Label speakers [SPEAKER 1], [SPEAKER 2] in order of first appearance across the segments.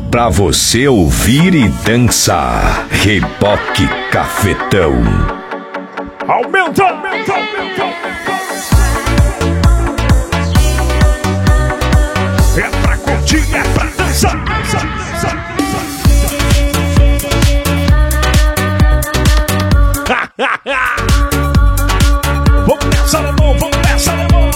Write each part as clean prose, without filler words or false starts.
[SPEAKER 1] Pra você ouvir e dançar, Reboque Cafetão.
[SPEAKER 2] Aumenta, aumenta, aumenta, aumenta. É pra curtir, é pra dançar. Vamos nessa, alemão, vamos nessa, alemão.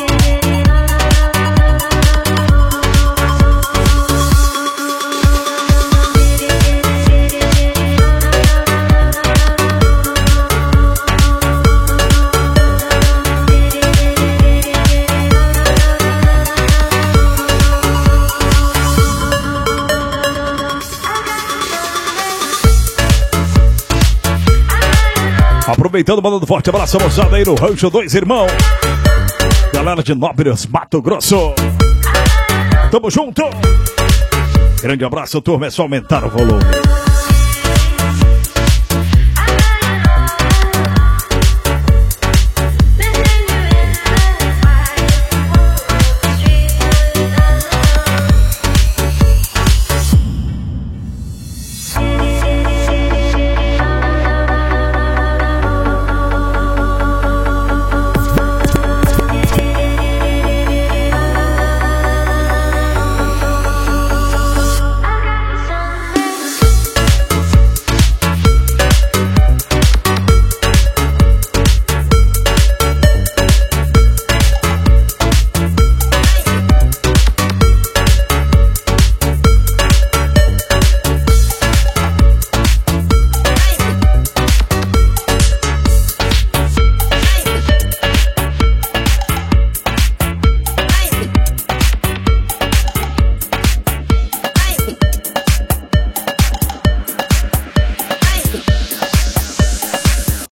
[SPEAKER 2] Aproveitando, mandando forte abraço, moçada aí no Rancho Dois Irmãos. Galera de Nóbrega, Mato Grosso. Tamo junto. Grande abraço, turma. É só aumentar o volume.